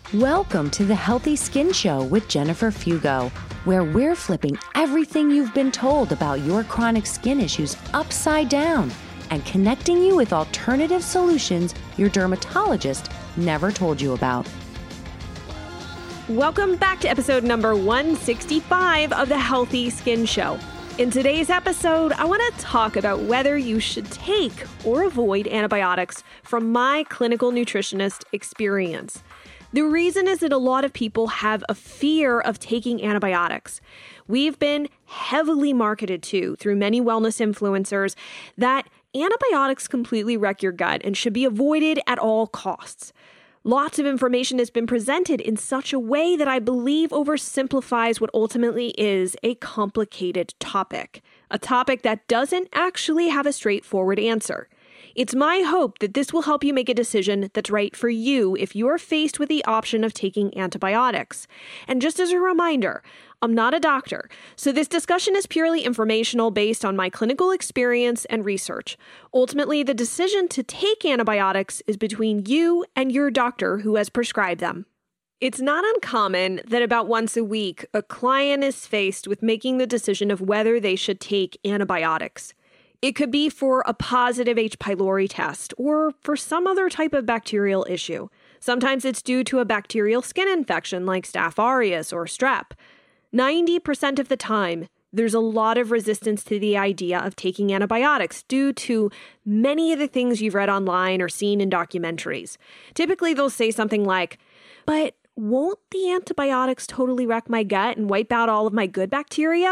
Welcome to the Healthy Skin Show with Jennifer Fugo, where we're flipping everything you've been told about your chronic skin issues upside down and connecting you with alternative solutions your dermatologist never told you about. Welcome back to episode number 165 of the Healthy Skin Show. In today's episode, I want to talk about whether you should take or avoid antibiotics from my clinical nutritionist experience. The reason is that a lot of people have a fear of taking antibiotics. We've been heavily marketed to through many wellness influencers that antibiotics completely wreck your gut and should be avoided at all costs. Lots of information has been presented in such a way that I believe oversimplifies what ultimately is a complicated topic, a topic that doesn't actually have a straightforward answer. It's my hope that this will help you make a decision that's right for you if you are faced with the option of taking antibiotics. And just as a reminder, I'm not a doctor, so this discussion is purely informational based on my clinical experience and research. Ultimately, the decision to take antibiotics is between you and your doctor who has prescribed them. It's not uncommon that about once a week, a client is faced with making the decision of whether they should take antibiotics. It could be for a positive H. pylori test or for some other type of bacterial issue. Sometimes it's due to a bacterial skin infection like Staph aureus or strep. 90% of the time, there's a lot of resistance to the idea of taking antibiotics due to many of the things you've read online or seen in documentaries. Typically, they'll say something like, "But won't the antibiotics totally wreck my gut and wipe out all of my good bacteria?"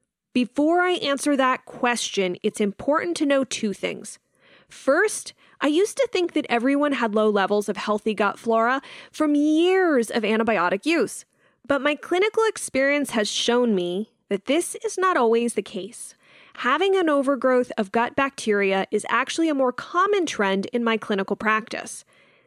Before I answer that question, it's important to know two things. First, I used to think that everyone had low levels of healthy gut flora from years of antibiotic use. But my clinical experience has shown me that this is not always the case. Having an overgrowth of gut bacteria is actually a more common trend in my clinical practice.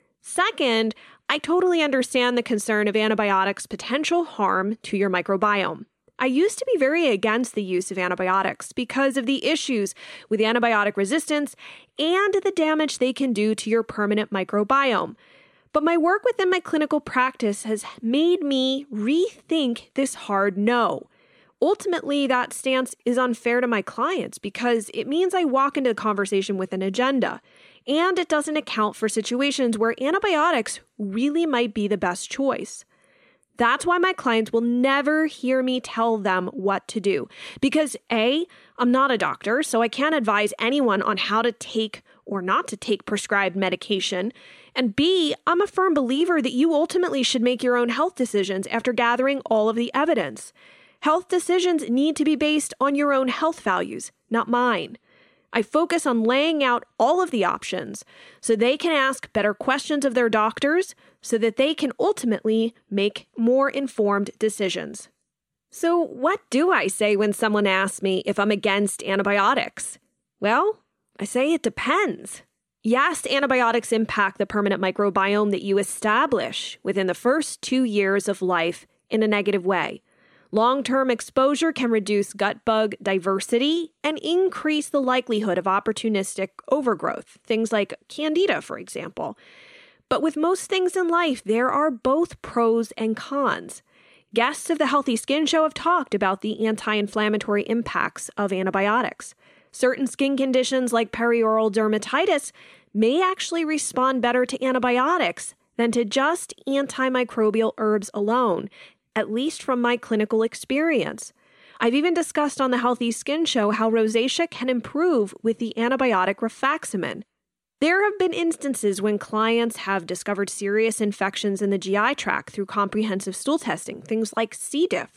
Second, I totally understand the concern of antibiotics' potential harm to your microbiome. I used to be very against the use of antibiotics because of the issues with antibiotic resistance and the damage they can do to your permanent microbiome. But my work within my clinical practice has made me rethink this hard no. Ultimately, that stance is unfair to my clients because it means I walk into the conversation with an agenda, and it doesn't account for situations where antibiotics really might be the best choice. That's why my clients will never hear me tell them what to do. Because A, I'm not a doctor, so I can't advise anyone on how to take or not to take prescribed medication. And B, I'm a firm believer that you ultimately should make your own health decisions after gathering all of the evidence. Health decisions need to be based on your own health values, not mine. I focus on laying out all of the options so they can ask better questions of their doctors so that they can ultimately make more informed decisions. So what do I say when someone asks me if I'm against antibiotics? Well, I say it depends. Yes, antibiotics impact the permanent microbiome that you establish within the first 2 years of life in a negative way. Long-term exposure can reduce gut bug diversity and increase the likelihood of opportunistic overgrowth, things like candida, for example. But with most things in life, there are both pros and cons. Guests of the Healthy Skin Show have talked about the anti-inflammatory impacts of antibiotics. Certain skin conditions like perioral dermatitis may actually respond better to antibiotics than to just antimicrobial herbs alone, at least from my clinical experience. I've even discussed on the Healthy Skin Show how rosacea can improve with the antibiotic rifaximin. There have been instances when clients have discovered serious infections in the GI tract through comprehensive stool testing, things like C. diff.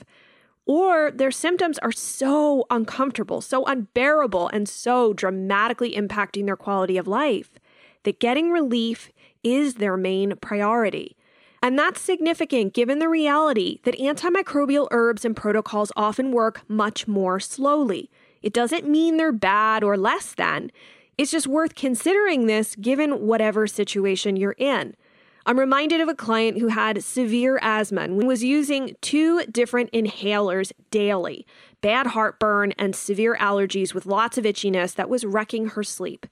Or their symptoms are so uncomfortable, so unbearable, and so dramatically impacting their quality of life that getting relief is their main priority. And that's significant given the reality that antimicrobial herbs and protocols often work much more slowly. It doesn't mean they're bad or less than. It's just worth considering this given whatever situation you're in. I'm reminded of a client who had severe asthma and was using 2 different inhalers daily, bad heartburn and severe allergies with lots of itchiness that was wrecking her sleep.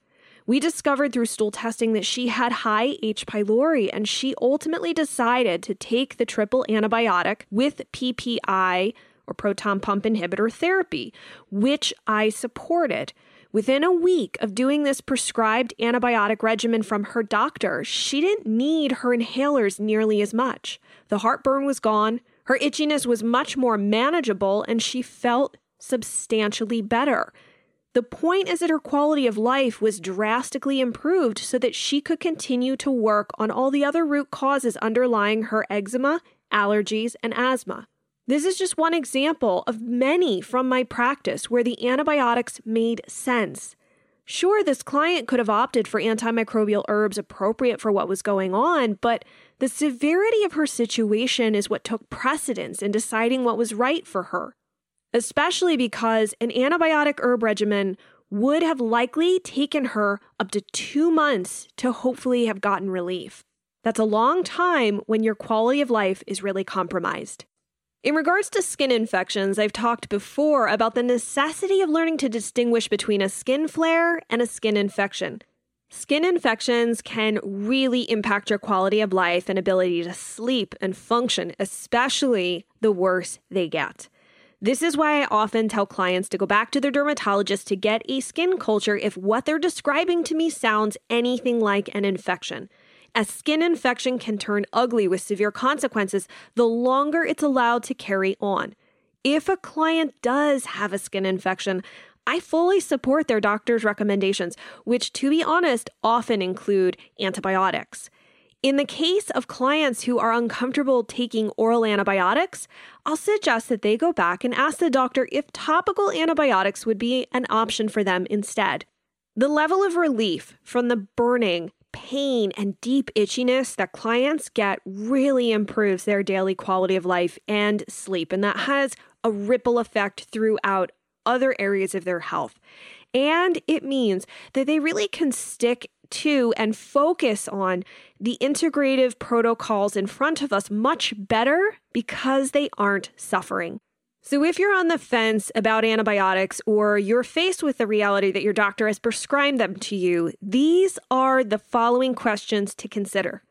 We discovered through stool testing that she had high H. pylori, and she ultimately decided to take the triple antibiotic with PPI, or proton pump inhibitor therapy, which I supported. Within a week of doing this prescribed antibiotic regimen from her doctor, she didn't need her inhalers nearly as much. The heartburn was gone, her itchiness was much more manageable, and she felt substantially better. The point is that her quality of life was drastically improved so that she could continue to work on all the other root causes underlying her eczema, allergies, and asthma. This is just one example of many from my practice where the antibiotics made sense. Sure, this client could have opted for antimicrobial herbs appropriate for what was going on, but the severity of her situation is what took precedence in deciding what was right for her, especially because an antibiotic herb regimen would have likely taken her up to 2 months to hopefully have gotten relief. That's a long time when your quality of life is really compromised. In regards to skin infections, I've talked before about the necessity of learning to distinguish between a skin flare and a skin infection. Skin infections can really impact your quality of life and ability to sleep and function, especially the worse they get. This is why I often tell clients to go back to their dermatologist to get a skin culture if what they're describing to me sounds anything like an infection. A skin infection can turn ugly with severe consequences the longer it's allowed to carry on. If a client does have a skin infection, I fully support their doctor's recommendations, which, to be honest, often include antibiotics. In the case of clients who are uncomfortable taking oral antibiotics, I'll suggest that they go back and ask the doctor if topical antibiotics would be an option for them instead. The level of relief from the burning, pain, and deep itchiness that clients get really improves their daily quality of life and sleep, and that has a ripple effect throughout other areas of their health. And it means that they really can stick to and focus on the integrative protocols in front of us much better because they aren't suffering. So if you're on the fence about antibiotics or you're faced with the reality that your doctor has prescribed them to you, these are the following questions to consider.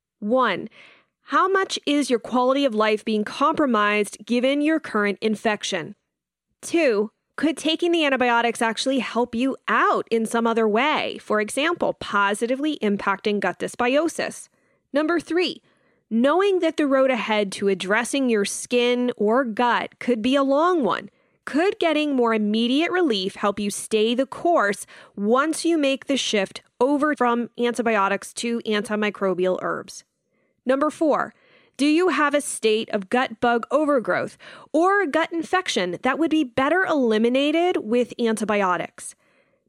1, how much is your quality of life being compromised given your current infection? 2, could taking the antibiotics actually help you out in some other way? For example, positively impacting gut dysbiosis. 3, knowing that the road ahead to addressing your skin or gut could be a long one. Could getting more immediate relief help you stay the course once you make the shift over from antibiotics to antimicrobial herbs? 4, do you have a state of gut bug overgrowth or a gut infection that would be better eliminated with antibiotics?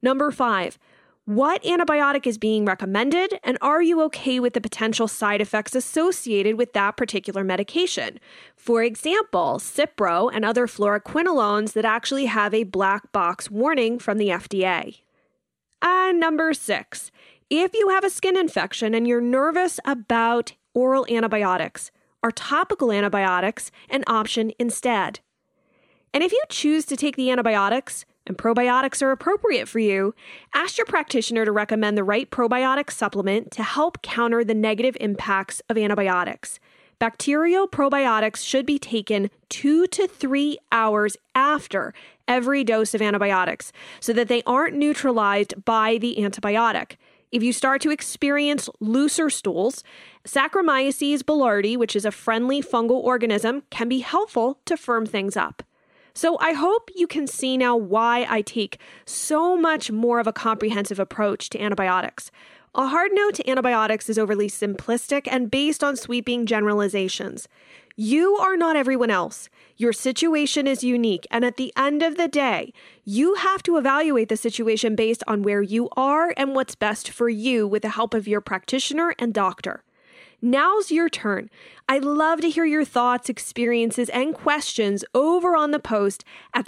5, what antibiotic is being recommended, and are you okay with the potential side effects associated with that particular medication? For example, Cipro and other fluoroquinolones that actually have a black box warning from the FDA. And 6, if you have a skin infection and you're nervous about oral antibiotics, are topical antibiotics an option instead? And if you choose to take the antibiotics and probiotics are appropriate for you, ask your practitioner to recommend the right probiotic supplement to help counter the negative impacts of antibiotics. Bacterial probiotics should be taken 2 to 3 hours after every dose of antibiotics so that they aren't neutralized by the antibiotic. If you start to experience looser stools, Saccharomyces boulardii, which is a friendly fungal organism, can be helpful to firm things up. So I hope you can see now why I take so much more of a comprehensive approach to antibiotics. A hard no to antibiotics is overly simplistic and based on sweeping generalizations. You are not everyone else. Your situation is unique, and at the end of the day, you have to evaluate the situation based on where you are and what's best for you with the help of your practitioner and doctor. Now's your turn. I'd love to hear your thoughts, experiences, and questions over on the post at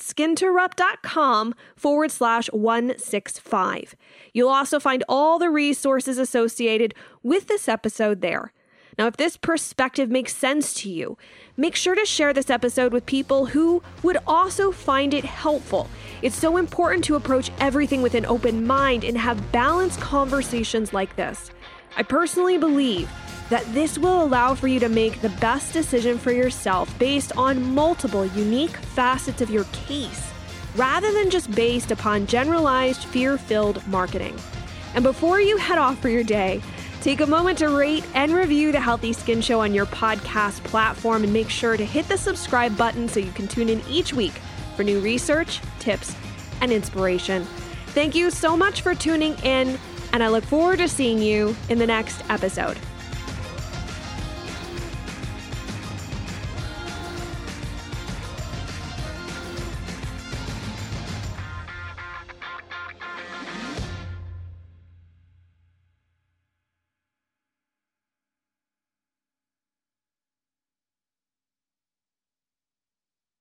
skinterrupt.com/165. You'll also find all the resources associated with this episode there. Now, if this perspective makes sense to you, make sure to share this episode with people who would also find it helpful. It's so important to approach everything with an open mind and have balanced conversations like this. I personally believe that this will allow for you to make the best decision for yourself based on multiple unique facets of your case, rather than just based upon generalized fear-filled marketing. And before you head off for your day, take a moment to rate and review the Healthy Skin Show on your podcast platform, and make sure to hit the subscribe button so you can tune in each week for new research, tips, and inspiration. Thank you so much for tuning in, and I look forward to seeing you in the next episode.